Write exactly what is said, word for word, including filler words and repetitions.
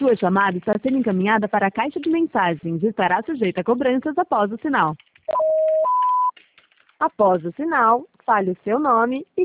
Sua chamada está sendo encaminhada para a caixa de mensagens e estará sujeita a cobranças após o sinal. Após o sinal, fale o seu nome e